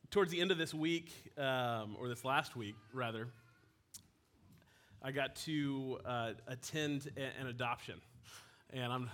towards the end of this week, or this last week, rather, I got to attend an adoption. And I'm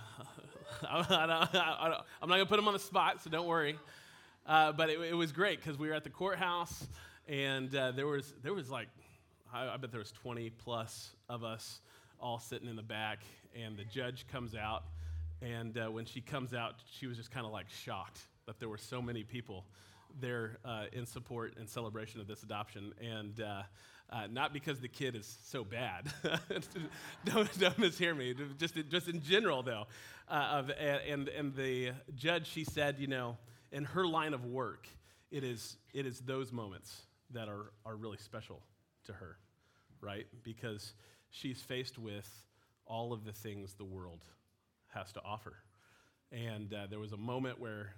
not going to put them on the spot, so don't worry. But it was great because we were at the courthouse, and there was like, I bet there was 20 plus of us all sitting in the back, and the judge comes out, and when she comes out, she was just kind of like shocked that there were so many people there in support and celebration of this adoption, and not because the kid is so bad. don't mishear me. Just in general, though, and the judge, she said, in her line of work, it is those moments that are really special to her, right? Because she's faced with all of the things the world has to offer, and there was a moment where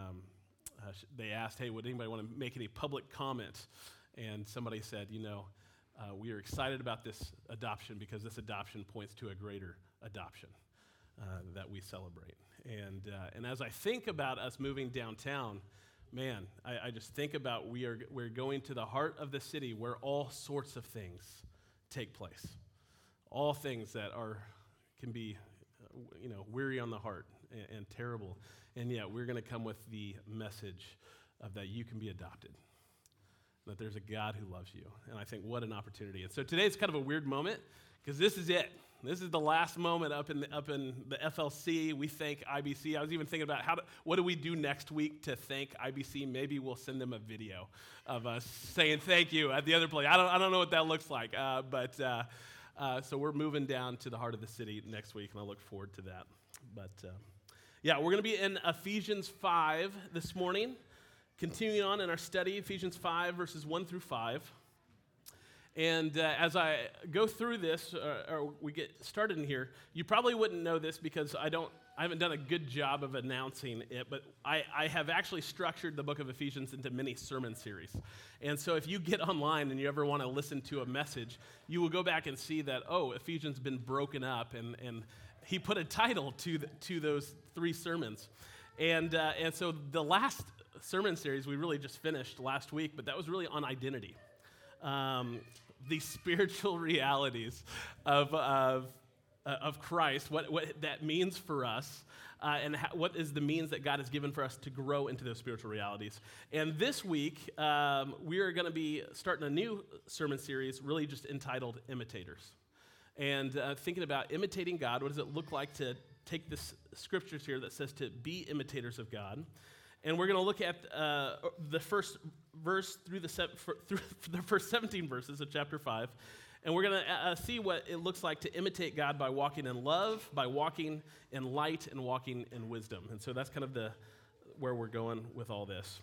they asked, hey, would anybody want to make any public comment? And somebody said, we are excited about this adoption because this adoption points to a greater adoption that we celebrate. And as I think about us moving downtown, man, I just think about we're going to the heart of the city where all sorts of things take place. All things that can be weary on the heart and terrible. And yet we're going to come with the message of that you can be adopted, that there's a God who loves you. And I think what an opportunity. And so today's kind of a weird moment because this is it. This is the last moment up in the FLC. We thank IBC. I was even thinking about what do we do next week to thank IBC? Maybe we'll send them a video of us saying thank you at the other place. I don't know what that looks like, but so we're moving down to the heart of the city next week, and I look forward to that. But we're going to be in Ephesians 5 this morning, continuing on in our study, Ephesians 5, verses 1 through 5. And as I go through this, or we get started in here, you probably wouldn't know this because I haven't done a good job of announcing it, but I have actually structured the book of Ephesians into mini sermon series. And so if you get online and you ever want to listen to a message, you will go back and see that, Ephesians been broken up, and he put a title to those 3 sermons. And so the last sermon series we really just finished last week, but that was really on identity. The spiritual realities of Christ, what that means for us, and what is the means that God has given for us to grow into those spiritual realities. And this week, we are going to be starting a new sermon series, really just entitled Imitators. And thinking about imitating God, what does it look like to take this scriptures here that says to be imitators of God? And we're going to look at the first verse through the first 17 verses of chapter 5. And we're going to see what it looks like to imitate God by walking in love, by walking in light, and walking in wisdom. And so that's kind of where we're going with all this.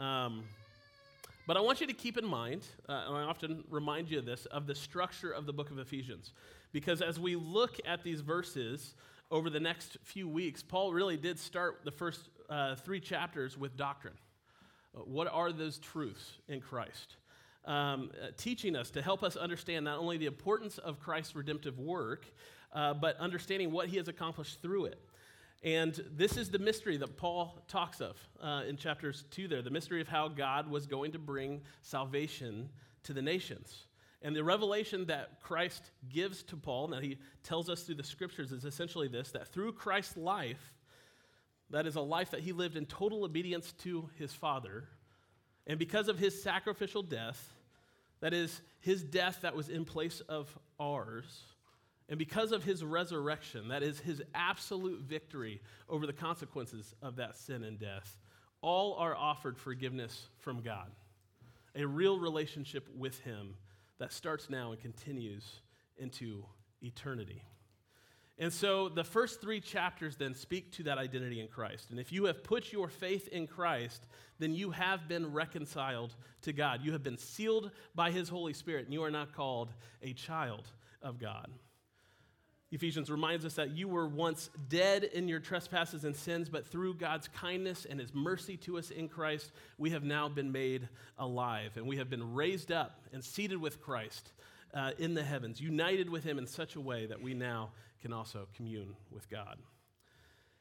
But I want you to keep in mind, and I often remind you of this, of the structure of the book of Ephesians. Because as we look at these verses over the next few weeks, Paul really did start the first 3 chapters with doctrine. What are those truths in Christ? Teaching us to help us understand not only the importance of Christ's redemptive work, but understanding what he has accomplished through it. And this is the mystery that Paul talks of in chapters 2 there, the mystery of how God was going to bring salvation to the nations. And the revelation that Christ gives to Paul, and that he tells us through the scriptures, is essentially this, that through Christ's life, that is a life that he lived in total obedience to his Father, and because of his sacrificial death, that is his death that was in place of ours, and because of his resurrection, that is his absolute victory over the consequences of that sin and death, all are offered forgiveness from God, a real relationship with him that starts now and continues into eternity. And so the first 3 chapters then speak to that identity in Christ. And if you have put your faith in Christ, then you have been reconciled to God. You have been sealed by his Holy Spirit, and you are now called a child of God. Ephesians reminds us that you were once dead in your trespasses and sins, but through God's kindness and his mercy to us in Christ, we have now been made alive, and we have been raised up and seated with Christ in the heavens, united with him in such a way that we now can also commune with God.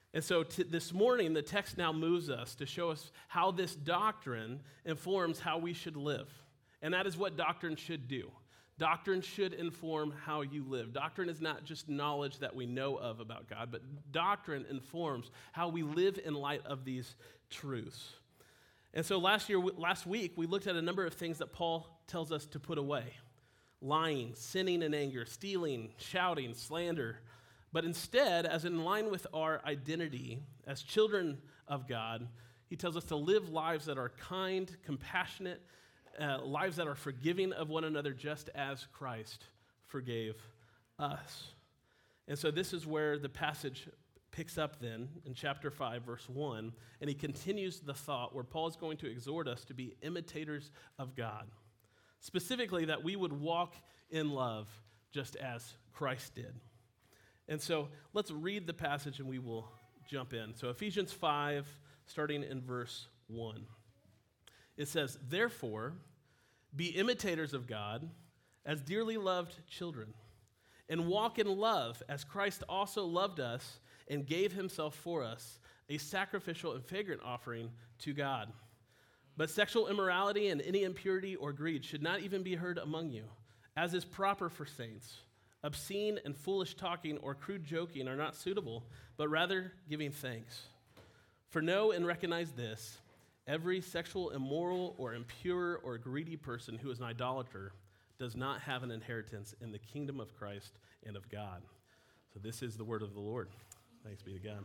And so this morning, the text now moves us to show us how this doctrine informs how we should live. And that is what doctrine should do. Doctrine should inform how you live. Doctrine is not just knowledge that we know of about God, but doctrine informs how we live in light of these truths. And so last week, we looked at a number of things that Paul tells us to put away. Lying, sinning in anger, stealing, shouting, slander. But instead, as in line with our identity as children of God, he tells us to live lives that are kind, compassionate, lives that are forgiving of one another just as Christ forgave us. And so this is where the passage picks up then in chapter 5, verse 1, and he continues the thought where Paul is going to exhort us to be imitators of God. Specifically, that we would walk in love just as Christ did. And so let's read the passage and we will jump in. So Ephesians 5, starting in verse 1. It says, "Therefore, be imitators of God as dearly loved children, and walk in love as Christ also loved us and gave himself for us, a sacrificial and fragrant offering to God. But sexual immorality and any impurity or greed should not even be heard among you, as is proper for saints. Obscene and foolish talking or crude joking are not suitable, but rather giving thanks. For know and recognize this, every sexual immoral or impure or greedy person who is an idolater does not have an inheritance in the kingdom of Christ and of God." So this is the word of the Lord. Thanks be to God.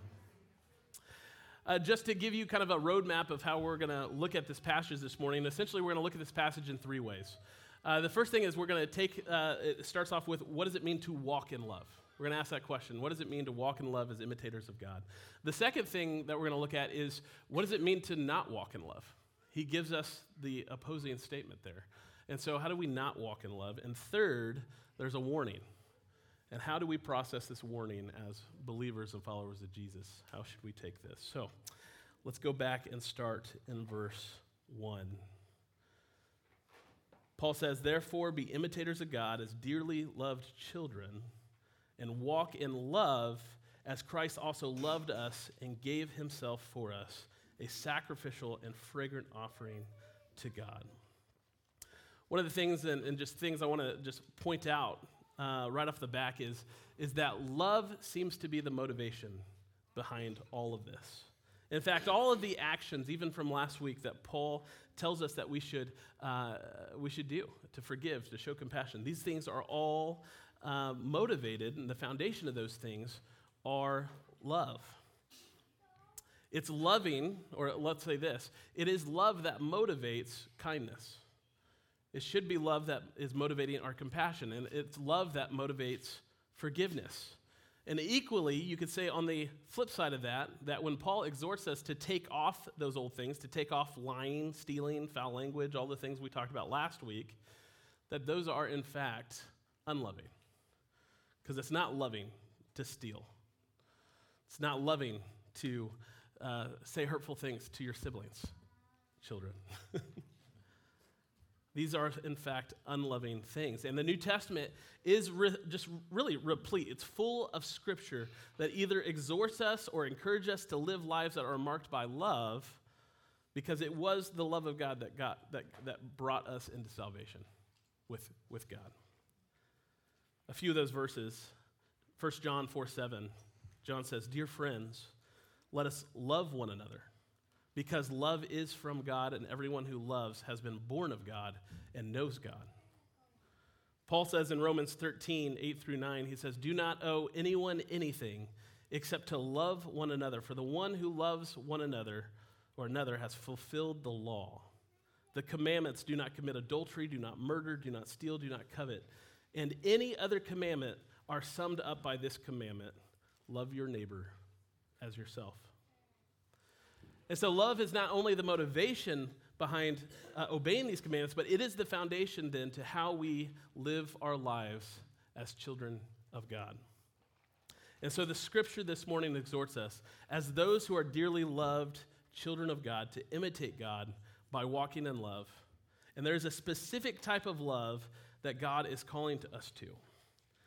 Just to give you kind of a roadmap of how we're going to look at this passage this morning, essentially we're going to look at this passage in three ways. The first thing is we're going to take, it starts off with, what does it mean to walk in love? We're going to ask that question. What does it mean to walk in love as imitators of God? The second thing that we're going to look at is, what does it mean to not walk in love? He gives us the opposing statement there. And so how do we not walk in love? And third, there's a warning. And how do we process this warning as believers and followers of Jesus? How should we take this? So let's go back and start in verse 1. Paul says, "Therefore be imitators of God as dearly loved children, and walk in love as Christ also loved us and gave himself for us, a sacrificial and fragrant offering to God." One of the things, and just things I want to just point out right off the back is that love seems to be the motivation behind all of this. In fact, all of the actions, even from last week, that Paul tells us that we should do, to forgive, to show compassion, these things are all motivated, and the foundation of those things are love. It's loving, or let's say this, it is love that motivates kindness. It should be love that is motivating our compassion, and it's love that motivates forgiveness. And equally, you could say on the flip side of that when Paul exhorts us to take off those old things, to take off lying, stealing, foul language, all the things we talked about last week, that those are in fact unloving. Because it's not loving to steal. It's not loving to say hurtful things to your siblings, children. These are, in fact, unloving things. And the New Testament is just really replete. It's full of scripture that either exhorts us or encourages us to live lives that are marked by love, because it was the love of God that brought us into salvation with God. A few of those verses, 1 John 4:7, John says, "Dear friends, let us love one another, because love is from God, and everyone who loves has been born of God and knows God." Paul says in Romans 13:8-9, he says, "Do not owe anyone anything except to love one another, for the one who loves one another or another has fulfilled the law. The commandments: do not commit adultery, do not murder, do not steal, do not covet, and any other commandment are summed up by this commandment: love your neighbor as yourself." And so love is not only the motivation behind obeying these commandments, but it is the foundation then to how we live our lives as children of God. And so the scripture this morning exhorts us as those who are dearly loved children of God to imitate God by walking in love. And there's a specific type of love that God is calling to us to.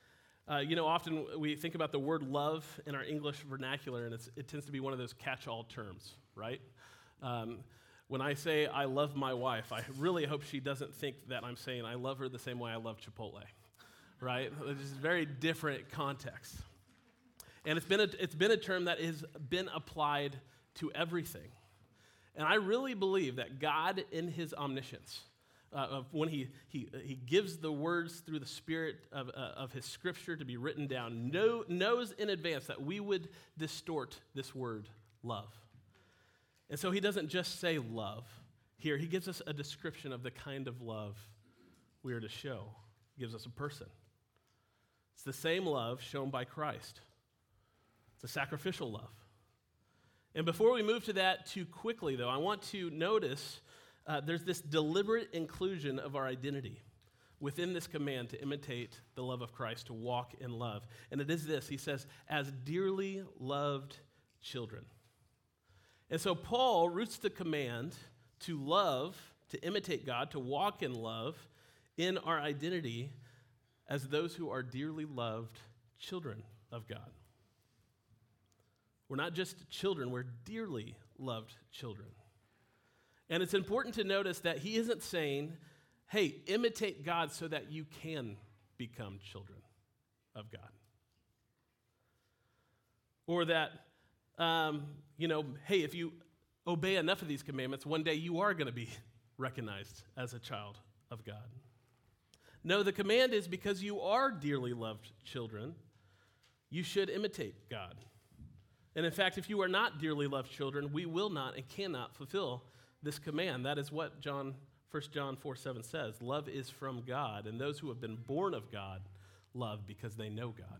Often we think about the word love in our English vernacular, and it tends to be one of those catch-all terms, right? When I say I love my wife, I really hope she doesn't think that I'm saying I love her the same way I love Chipotle, right? It's just very different context. And it's been a term that has been applied to everything. And I really believe that God, in his omniscience, when he gives the words through the Spirit of his Scripture to be written down, knows in advance that we would distort this word, love. And so he doesn't just say love here. He gives us a description of the kind of love we are to show. He gives us a person. It's the same love shown by Christ. It's a sacrificial love. And before we move to that too quickly, though, I want to notice there's this deliberate inclusion of our identity within this command to imitate the love of Christ, to walk in love. And it is this, he says, as dearly loved children. And so Paul roots the command to love, to imitate God, to walk in love in our identity as those who are dearly loved children of God. We're not just children, we're dearly loved children. And it's important to notice that he isn't saying, hey, imitate God so that you can become children of God. Or that, hey, if you obey enough of these commandments, one day you are going to be recognized as a child of God. No, the command is because you are dearly loved children, you should imitate God. And in fact, if you are not dearly loved children, we will not and cannot fulfill this command. That is what 1 John 4:7 says. Love is from God, and those who have been born of God love because they know God.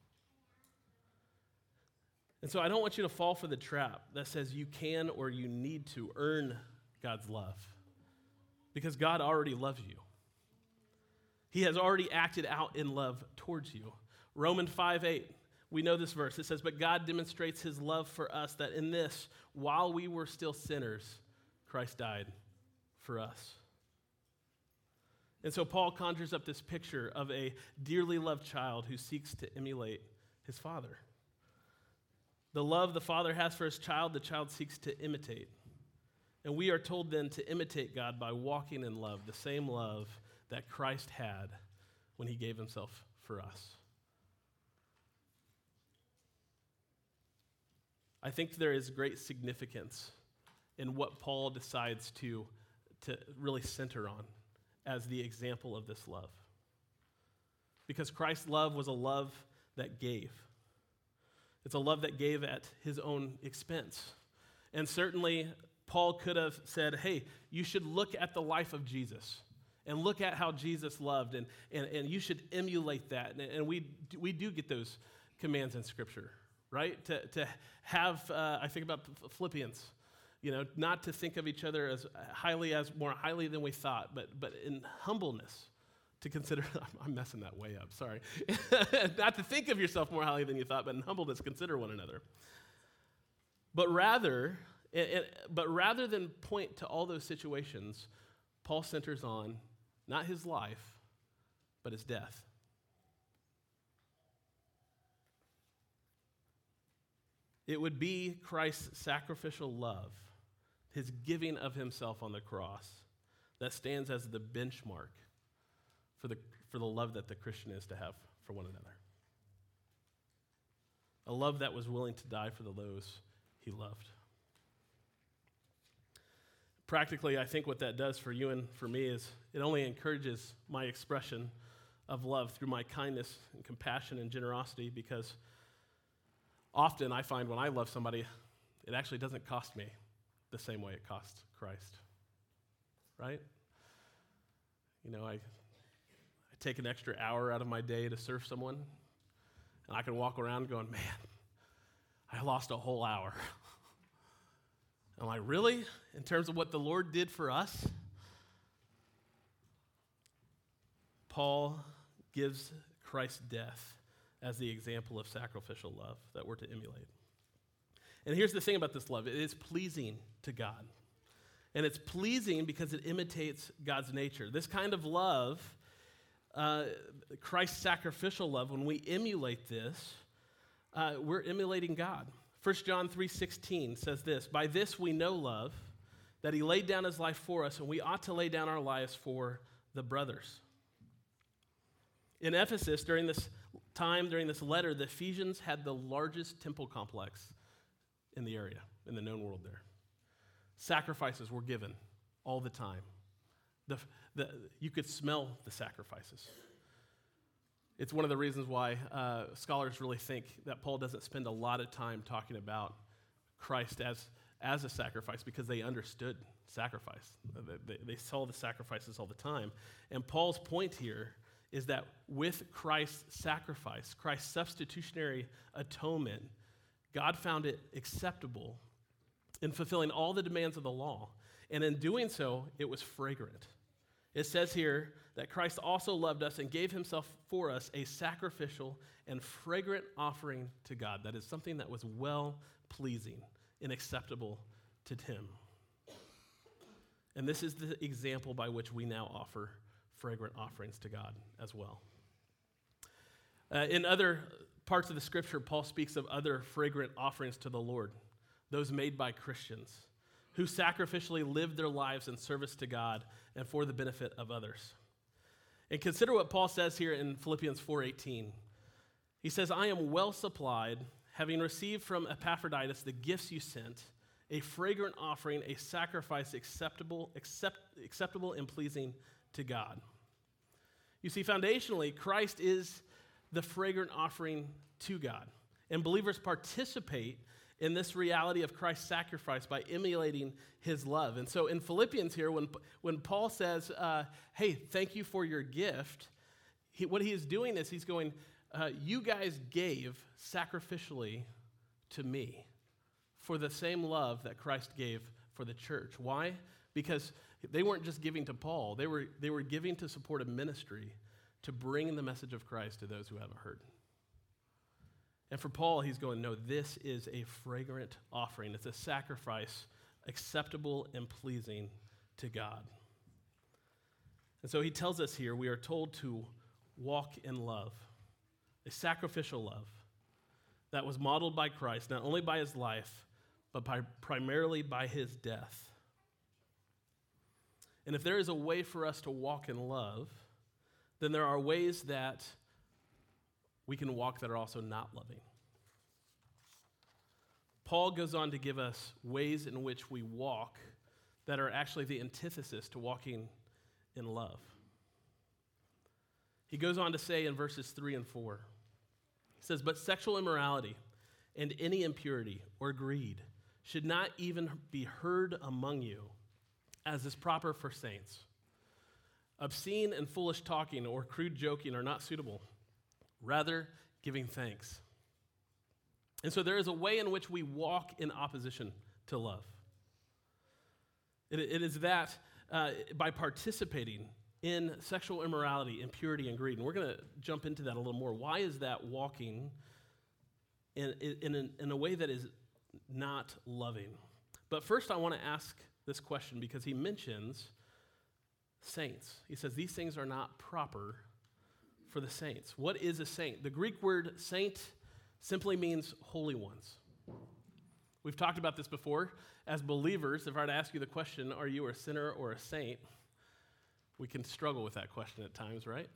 And so I don't want you to fall for the trap that says you can or you need to earn God's love, because God already loves you. He has already acted out in love towards you. Romans 5:8, we know this verse. It says, but God demonstrates his love for us, that in this, while we were still sinners, Christ died for us. And so Paul conjures up this picture of a dearly loved child who seeks to emulate his father. The love the father has for his child, the child seeks to imitate. And we are told then to imitate God by walking in love, the same love that Christ had when he gave himself for us. I think there is great significance in what Paul decides to really center on as the example of this love. Because Christ's love was a love that gave. It's a love that gave at his own expense. And certainly, Paul could have said, hey, you should look at the life of Jesus and look at how Jesus loved, and you should emulate that. And we do get those commands in Scripture, right? To have, I think about Philippians, not to think of each other as more highly than we thought, but in humbleness to consider, I'm messing that way up, sorry. Not to think of yourself more highly than you thought, but in humbleness consider one another. But rather than point to all those situations, Paul centers on not his life, but his death. It would be Christ's sacrificial love, his giving of himself on the cross, that stands as the benchmark for the love that the Christian is to have for one another. A love that was willing to die for those he loved. Practically, I think what that does for you and for me is it only encourages my expression of love through my kindness and compassion and generosity, because often I find when I love somebody, it actually doesn't cost me the same way it costs Christ, right? I take an extra hour out of my day to serve someone, and I can walk around going, man, I lost a whole hour. I'm like, really? In terms of what the Lord did for us? Paul gives Christ's death as the example of sacrificial love that we're to emulate. And here's the thing about this love. It is pleasing to God. And it's pleasing because it imitates God's nature. This kind of love Christ's sacrificial love, when we emulate this, we're emulating God. 1 John 3:16 says this, "By this we know love, that he laid down his life for us, and we ought to lay down our lives for the brothers." In Ephesus, during this letter, the Ephesians had the largest temple complex in the area, in the known world there. Sacrifices were given all the time. You could smell the sacrifices. It's one of the reasons why scholars really think that Paul doesn't spend a lot of time talking about Christ as a sacrifice, because they understood sacrifice. They saw the sacrifices all the time. And Paul's point here is that with Christ's sacrifice, Christ's substitutionary atonement, God found it acceptable in fulfilling all the demands of the law. And in doing so, it was fragrant. It says here that Christ also loved us and gave himself for us a sacrificial and fragrant offering to God. That is something that was well-pleasing and acceptable to him. And this is the example by which we now offer fragrant offerings to God as well. In other parts of the scripture, Paul speaks of other fragrant offerings to the Lord, those made by Christians who sacrificially lived their lives in service to God and for the benefit of others. And consider what Paul says here in Philippians 4:18. He says, "I am well supplied, having received from Epaphroditus the gifts you sent, a fragrant offering, a sacrifice acceptable and pleasing to God." You see, foundationally, Christ is the fragrant offering to God. And believers participate in this reality of Christ's sacrifice by emulating his love. And so in Philippians here, when Paul says, hey, thank you for your gift, what he is doing is he's going, you guys gave sacrificially to me for the same love that Christ gave for the church. Why? Because they weren't just giving to Paul. They were giving to support a ministry to bring the message of Christ to those who haven't heard. And for Paul, he's going, no, this is a fragrant offering. It's a sacrifice acceptable and pleasing to God. And so he tells us here, we are told to walk in love, a sacrificial love that was modeled by Christ, not only by his life, but primarily by his death. And if there is a way for us to walk in love, then there are ways that we can walk that are also not loving. Paul goes on to give us ways in which we walk that are actually the antithesis to walking in love. He goes on to say in verses 3 and 4, he says, "But sexual immorality and any impurity or greed should not even be heard among you, as is proper for saints. Obscene and foolish talking or crude joking are not suitable, rather giving thanks." And so there is a way in which we walk in opposition to love. It is that by participating in sexual immorality, impurity, and greed. And we're going to jump into that a little more. Why is that walking in a way that is not loving? But first I want to ask this question, because he mentions saints. He says these things are not proper for the saints. What is a saint? The Greek word saint simply means holy ones. We've talked about this before. As believers, if I were to ask you the question, are you a sinner or a saint? We can struggle with that question at times, right?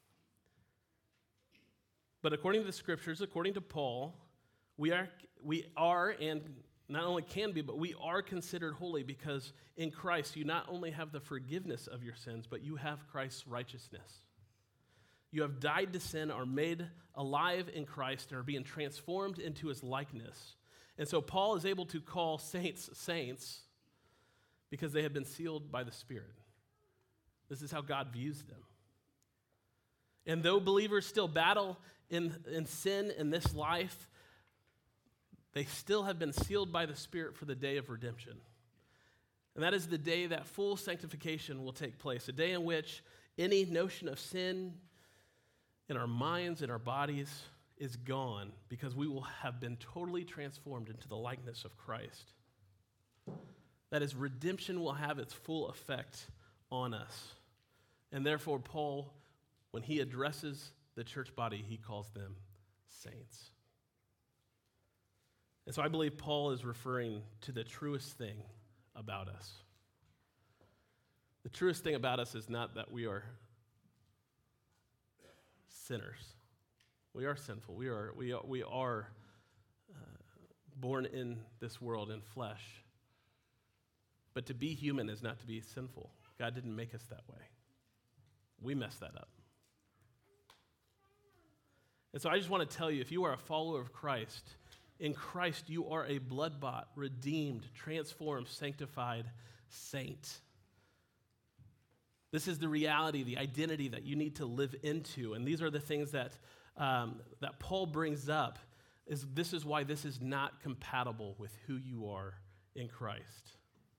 But according to the scriptures, according to Paul, we are, and not only can be, but we are considered holy, because in Christ you not only have the forgiveness of your sins, but you have Christ's righteousness. You have died to sin, are made alive in Christ, and are being transformed into his likeness. And so Paul is able to call saints saints because they have been sealed by the Spirit. This is how God views them. And though believers still battle in sin in this life, they still have been sealed by the Spirit for the day of redemption. And that is the day that full sanctification will take place, a day in which any notion of sin in our minds, in our bodies, is gone, because we will have been totally transformed into the likeness of Christ. That is, redemption will have its full effect on us. And therefore, Paul when he addresses the church body, he calls them saints. And so I believe Paul is referring to the truest thing about us. The truest thing about us is not that we are sinners. We are sinful. We are born in this world in flesh. But to be human is not to be sinful. God didn't make us that way. We messed that up. And so I just want to tell you, if you are a follower of Christ, in Christ you are a blood-bought, redeemed, transformed, sanctified saint. This is the reality, the identity that you need to live into. And these are the things that Paul brings up. This is why this is not compatible with who you are in Christ.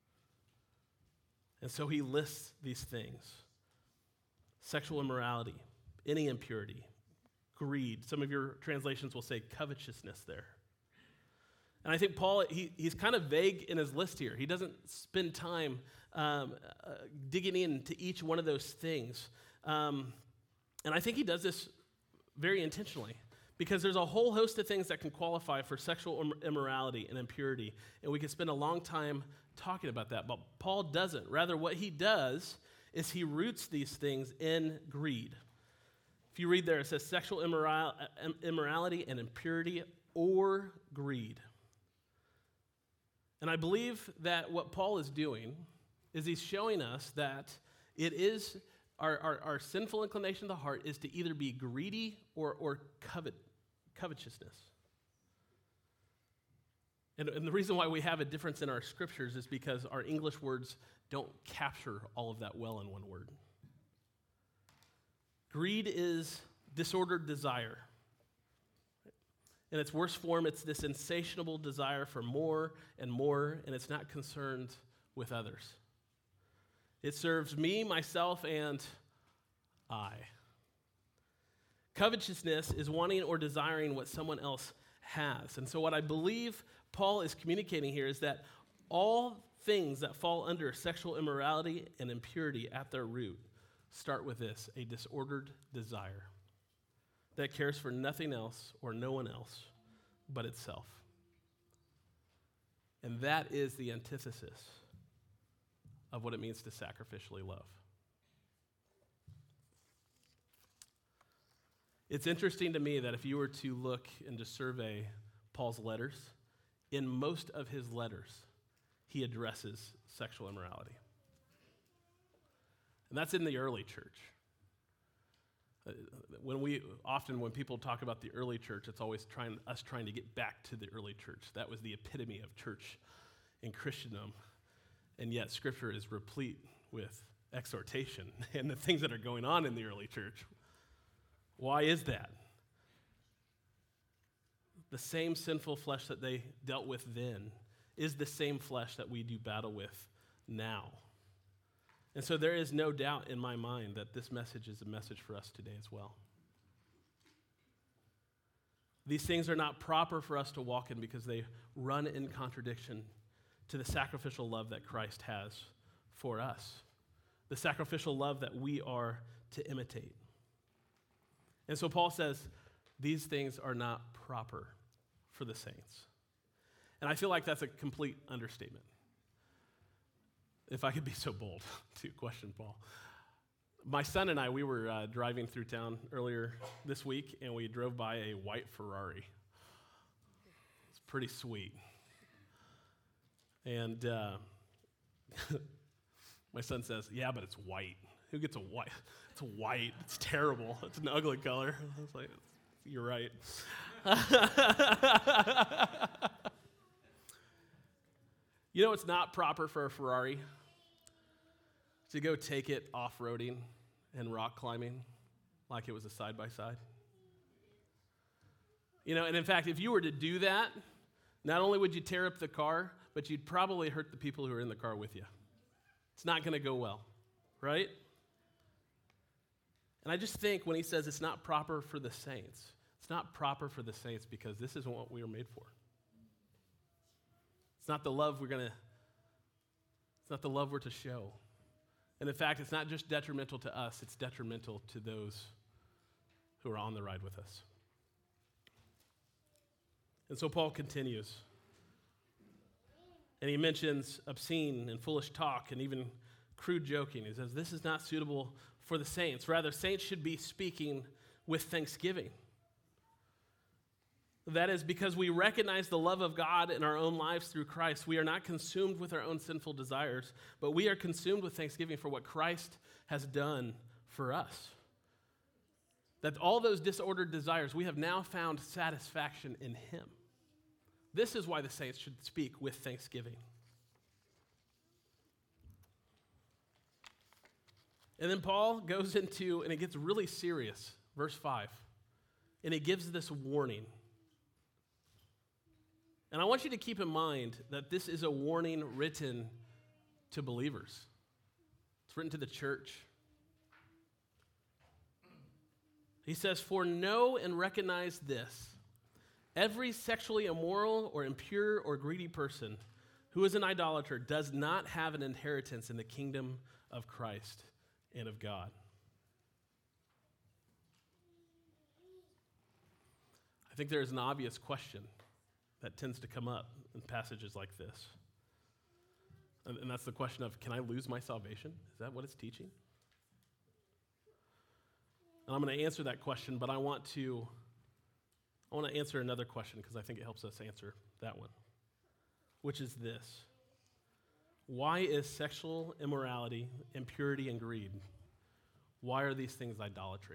And so he lists these things: sexual immorality, any impurity, greed. Some of your translations will say covetousness there. And I think Paul, he's kind of vague in his list here. He doesn't spend time digging into each one of those things. And I think he does this very intentionally, because there's a whole host of things that can qualify for sexual immorality and impurity, and we could spend a long time talking about that, but Paul doesn't. Rather, what he does is he roots these things in greed. If you read there, it says sexual immorality and impurity or greed. And I believe that what Paul is doing is he's showing us that it is our sinful inclination of the heart is to either be greedy or covetousness. And the reason why we have a difference in our scriptures is because our English words don't capture all of that well in one word. Greed is disordered desire. In its worst form, it's this insatiable desire for more, and it's not concerned with others. It serves me, myself, and I. Covetousness is wanting or desiring what someone else has. And so what I believe Paul is communicating here is that all things that fall under sexual immorality and impurity at their root start with this: a disordered desire that cares for nothing else or no one else but itself. And that is the antithesis of what it means to sacrificially love. It's interesting to me that if you were to look and to survey Paul's letters, in most of his letters, he addresses sexual immorality. And that's in the early church. When people talk about the early church, it's always trying to get back to the early church. That was the epitome of church in Christendom. And yet Scripture is replete with exhortation and the things that are going on in the early church. Why is that? The same sinful flesh that they dealt with then is the same flesh that we do battle with now. And so there is no doubt in my mind that this message is a message for us today as well. These things are not proper for us to walk in because they run in contradiction to the sacrificial love that Christ has for us, the sacrificial love that we are to imitate. And so Paul says, these things are not proper for the saints. And I feel like that's a complete understatement. If I could be so bold to question Paul. My son and I, we were driving through town earlier this week, and we drove by a white Ferrari. It's pretty sweet. And my son says, yeah, but it's white. Who gets a white? It's white. It's terrible. It's an ugly color. I was like, you're right. You know, it's not proper for a Ferrari to go take it off-roading and rock climbing like it was a side-by-side. You know, and in fact, if you were to do that, not only would you tear up the car, but you'd probably hurt the people who are in the car with you. It's not going to go well, right? And I just think when he says it's not proper for the saints, it's not proper for the saints because this isn't what we were made for. It's not the love we're to show. And in fact, it's not just detrimental to us, it's detrimental to those who are on the ride with us. And so Paul continues. And he mentions obscene and foolish talk and even crude joking. He says, this is not suitable for the saints. Rather, saints should be speaking with thanksgiving. That is because we recognize the love of God in our own lives through Christ. We are not consumed with our own sinful desires, but we are consumed with thanksgiving for what Christ has done for us. That all those disordered desires, we have now found satisfaction in him. This is why the saints should speak with thanksgiving. And then Paul goes into, and it gets really serious, verse 5. And he gives this warning. And I want you to keep in mind that this is a warning written to believers. It's written to the church. He says, for know and recognize this. Every sexually immoral or impure or greedy person who is an idolater does not have an inheritance in the kingdom of Christ and of God. I think there is an obvious question that tends to come up in passages like this. And that's the question of, can I lose my salvation? Is that what it's teaching? And I'm going to answer that question, but I want to answer another question because I think it helps us answer that one, which is this. Why is sexual immorality, impurity, and greed, why are these things idolatry?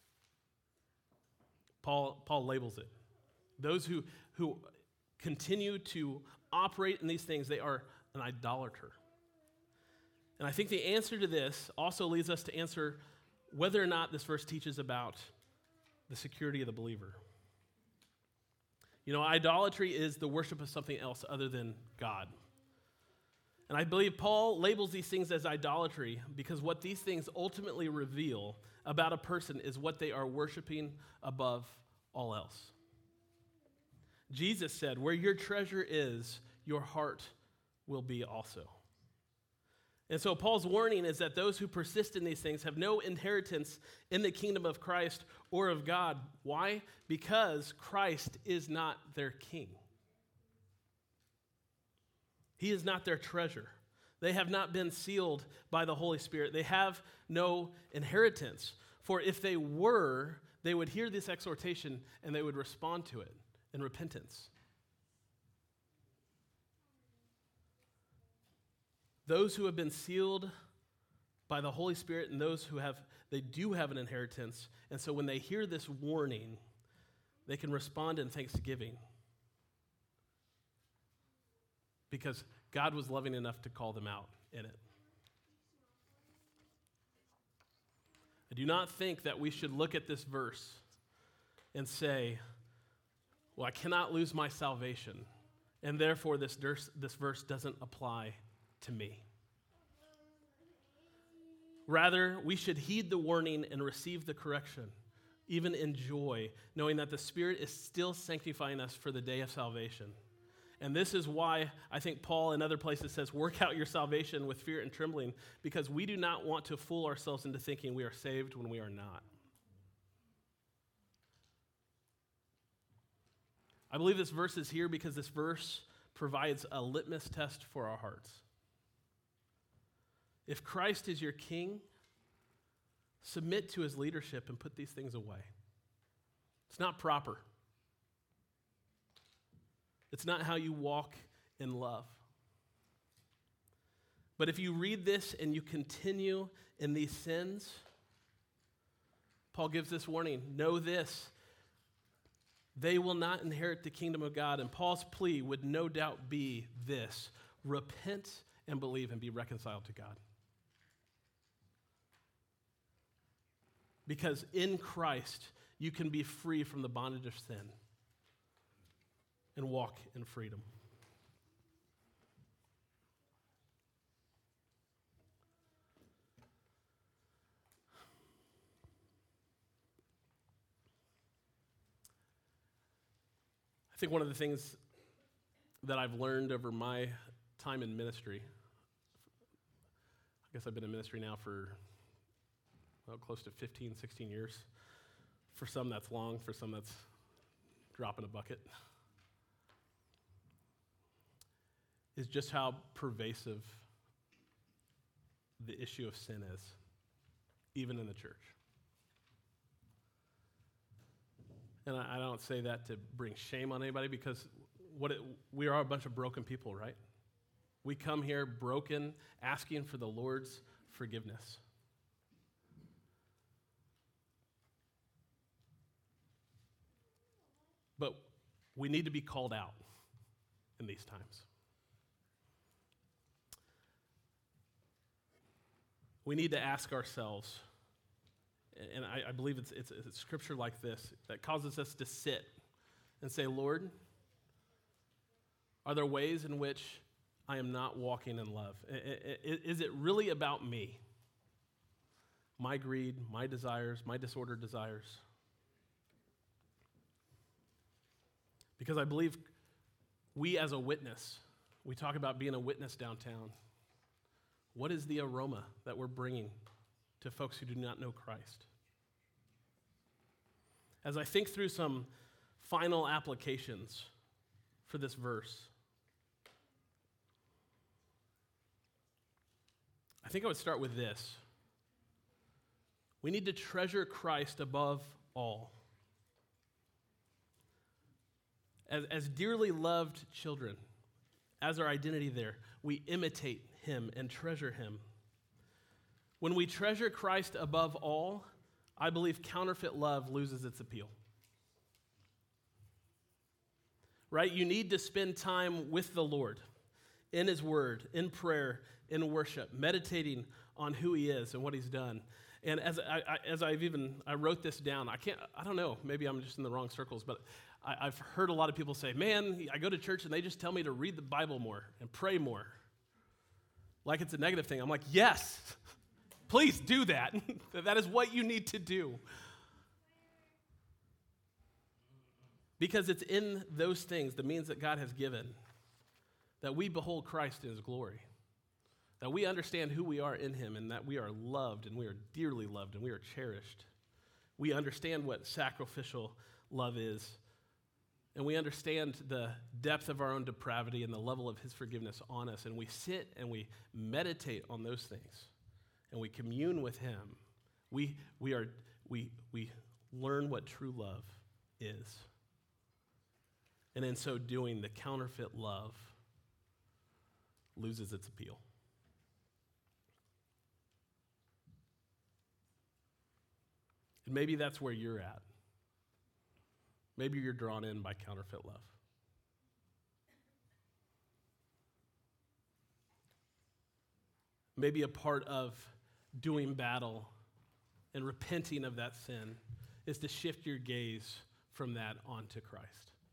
Paul labels it. Those who continue to operate in these things, they are an idolater. And I think the answer to this also leads us to answer whether or not this verse teaches about the security of the believer. You know, idolatry is the worship of something else other than God. And I believe Paul labels these things as idolatry because what these things ultimately reveal about a person is what they are worshiping above all else. Jesus said, where your treasure is, your heart will be also. And so Paul's warning is that those who persist in these things have no inheritance in the kingdom of Christ or of God. Why? Because Christ is not their king. He is not their treasure. They have not been sealed by the Holy Spirit. They have no inheritance. For if they were, they would hear this exhortation and they would respond to it in repentance. Those who have been sealed by the Holy Spirit and those who they do have an inheritance. And so when they hear this warning, they can respond in thanksgiving. Because God was loving enough to call them out in it. I do not think that we should look at this verse and say, well, I cannot lose my salvation, and therefore this verse doesn't apply to me. Rather, we should heed the warning and receive the correction, even in joy, knowing that the Spirit is still sanctifying us for the day of salvation. And this is why I think Paul in other places says, work out your salvation with fear and trembling, because we do not want to fool ourselves into thinking we are saved when we are not. I believe this verse is here because this verse provides a litmus test for our hearts. If Christ is your king, submit to his leadership and put these things away. It's not proper. It's not how you walk in love. But if you read this and you continue in these sins, Paul gives this warning. Know this, they will not inherit the kingdom of God. And Paul's plea would no doubt be this: repent and believe and be reconciled to God. Because in Christ, you can be free from the bondage of sin and walk in freedom. I think one of the things that I've learned over my time in ministry, I guess I've been in ministry now for close to 15, 16 years. For some, that's long. For some, that's drop in a bucket. Is just how pervasive the issue of sin is, even in the church. And I don't say that to bring shame on anybody, because we are a bunch of broken people, right? We come here broken, asking for the Lord's forgiveness. But we need to be called out in these times. We need to ask ourselves, and I believe it's a scripture like this that causes us to sit and say, Lord, are there ways in which I am not walking in love? Is it really about me? My greed, my desires, my disordered desires? Because I believe we as a witness, we talk about being a witness downtown. What is the aroma that we're bringing to folks who do not know Christ? As I think through some final applications for this verse, I think I would start with this. We need to treasure Christ above all. As dearly loved children, as our identity there, we imitate him and treasure him. When we treasure Christ above all, I believe counterfeit love loses its appeal. Right? You need to spend time with the Lord in his word, in prayer, in worship, meditating on who he is and what he's done. And as I wrote this down, I don't know, maybe I'm just in the wrong circles, but I've heard a lot of people say, man, I go to church and they just tell me to read the Bible more and pray more. Like it's a negative thing. I'm like, yes, please do that. That is what you need to do. Because it's in those things, the means that God has given, that we behold Christ in his glory. That we understand who we are in him, and that we are loved, and we are dearly loved, and we are cherished. We understand what sacrificial love is. And we understand the depth of our own depravity and the level of his forgiveness on us. And we sit and we meditate on those things. And we commune with him. We learn what true love is. And in so doing, the counterfeit love loses its appeal. And maybe that's where you're at. Maybe you're drawn in by counterfeit love. Maybe a part of doing battle and repenting of that sin is to shift your gaze from that onto Christ.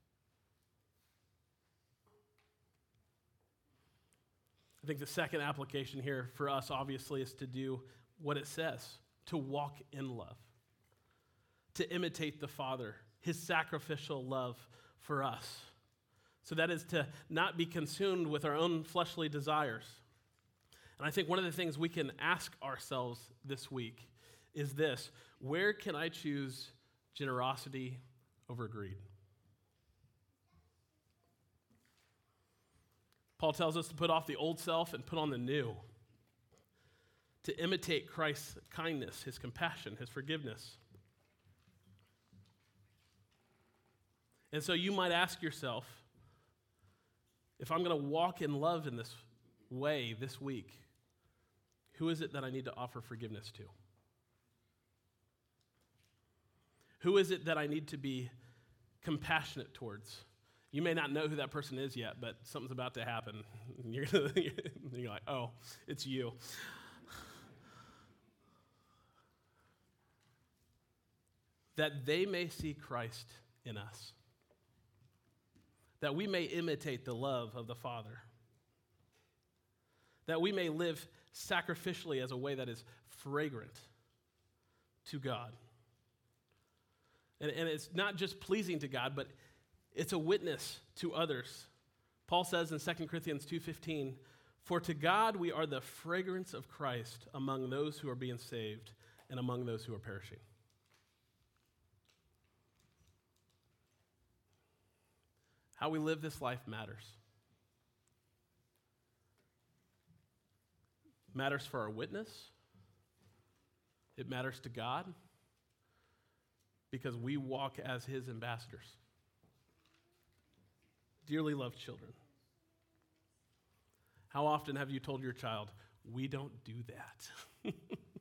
I think the second application here for us, obviously, is to do what it says, to walk in love, to imitate the Father, his sacrificial love for us. So that is to not be consumed with our own fleshly desires. And I think one of the things we can ask ourselves this week is this: where can I choose generosity over greed? Paul tells us to put off the old self and put on the new, to imitate Christ's kindness, his compassion, his forgiveness. And so you might ask yourself, if I'm going to walk in love in this way this week, who is it that I need to offer forgiveness to? Who is it that I need to be compassionate towards? You may not know who that person is yet, but something's about to happen. You're like, oh, it's you. That they may see Christ in us. That we may imitate the love of the Father. That we may live sacrificially as a way that is fragrant to God. And it's not just pleasing to God, but it's a witness to others. Paul says in 2 Corinthians 2:15, "For to God we are the fragrance of Christ among those who are being saved and among those who are perishing." How we live this life matters. It matters for our witness. It matters to God because we walk as his ambassadors. Dearly loved children, how often have you told your child, we don't do that?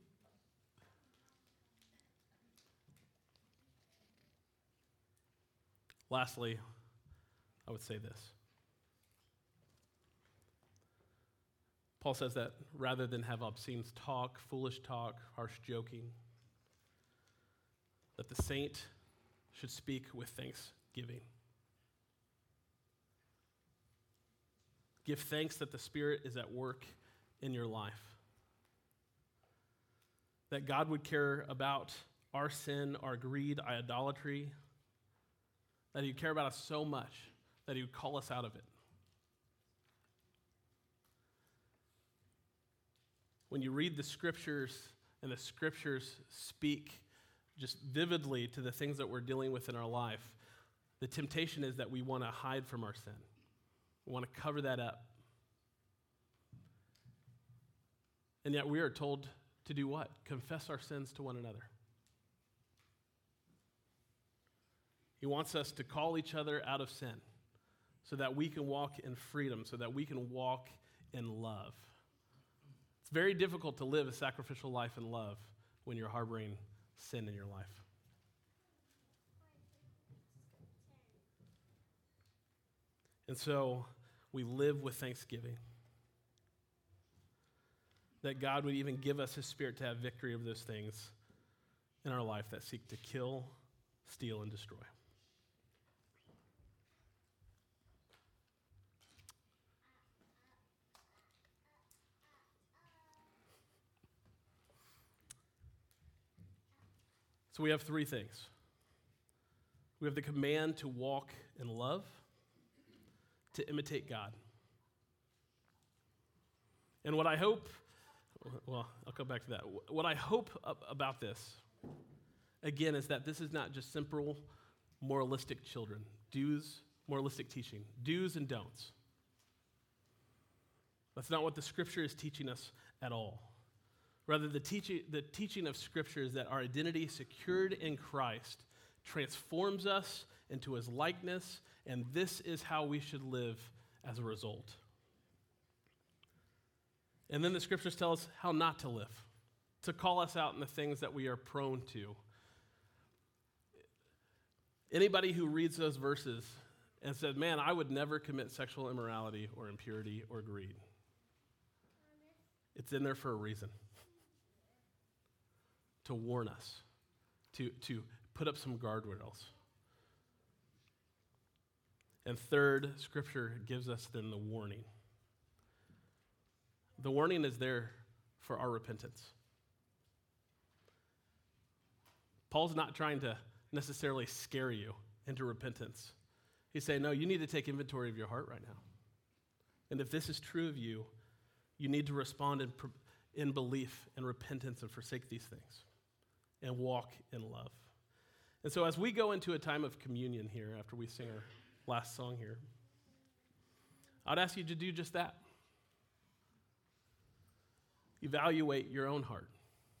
Lastly, I would say this. Paul says that rather than have obscene talk, foolish talk, harsh joking, that the saint should speak with thanksgiving. Give thanks that the Spirit is at work in your life. That God would care about our sin, our greed, our idolatry, that he would care about us so much that he would call us out of it. When you read the scriptures and the scriptures speak just vividly to the things that we're dealing with in our life, the temptation is that we want to hide from our sin. We want to cover that up. And yet we are told to do what? Confess our sins to one another. He wants us to call each other out of sin so that we can walk in freedom, so that we can walk in love. It's very difficult to live a sacrificial life in love when you're harboring sin in your life. And so we live with thanksgiving. That God would even give us his Spirit to have victory over those things in our life that seek to kill, steal, and destroy. So we have three things. We have the command to walk in love, to imitate God. And what I hope, well, I'll come back to that. What I hope about this, again, is that this is not just simple moralistic children, moralistic teaching, do's and don'ts. That's not what the Scripture is teaching us at all. Rather, the teaching of Scripture is that our identity secured in Christ transforms us into his likeness, and this is how we should live as a result. And then the Scriptures tell us how not to live, to call us out in the things that we are prone to. Anybody who reads those verses and said, man, I would never commit sexual immorality or impurity or greed, it's in there for a reason. To warn us, to put up some guardrails. And third, Scripture gives us then the warning. The warning is there for our repentance. Paul's not trying to necessarily scare you into repentance. He's saying, no, you need to take inventory of your heart right now. And if this is true of you, you need to respond in belief and repentance and forsake these things and walk in love. And so as we go into a time of communion here, after we sing our last song here, I'd ask you to do just that. Evaluate your own heart.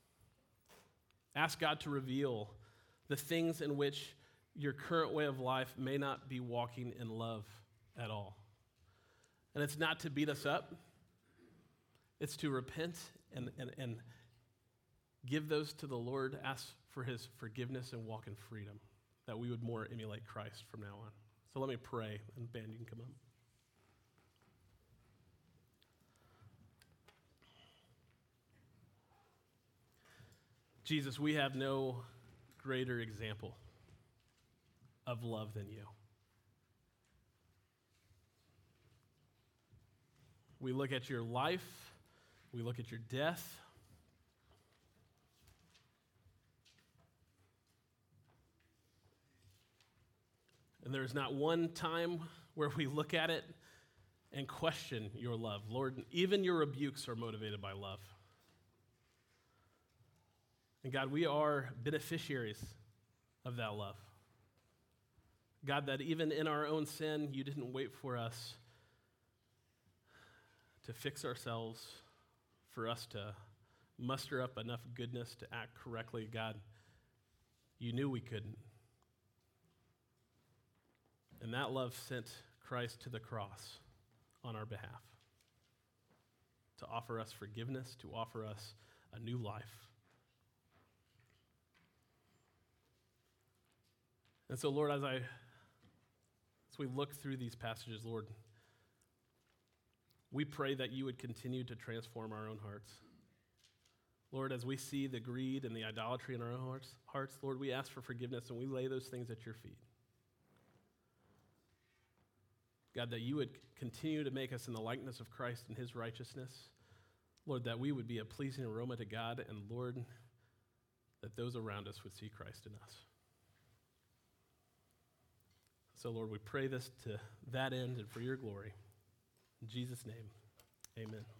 Ask God to reveal the things in which your current way of life may not be walking in love at all. And it's not to beat us up. It's to repent and give those to the Lord, ask for his forgiveness and walk in freedom, that we would more emulate Christ from now on. So let me pray, and band, you can come up. Jesus, we have no greater example of love than you. We look at your life, we look at your death, and there is not one time where we look at it and question your love. Lord, even your rebukes are motivated by love. And God, we are beneficiaries of that love. God, that even in our own sin, you didn't wait for us to fix ourselves, for us to muster up enough goodness to act correctly. God, you knew we couldn't. And that love sent Christ to the cross on our behalf to offer us forgiveness, to offer us a new life. And so, Lord, as we look through these passages, Lord, we pray that you would continue to transform our own hearts. Lord, as we see the greed and the idolatry in our own hearts, Lord, we ask for forgiveness and we lay those things at your feet. God, that you would continue to make us in the likeness of Christ and his righteousness. Lord, that we would be a pleasing aroma to God, and Lord, that those around us would see Christ in us. So, Lord, we pray this to that end and for your glory. In Jesus' name, amen.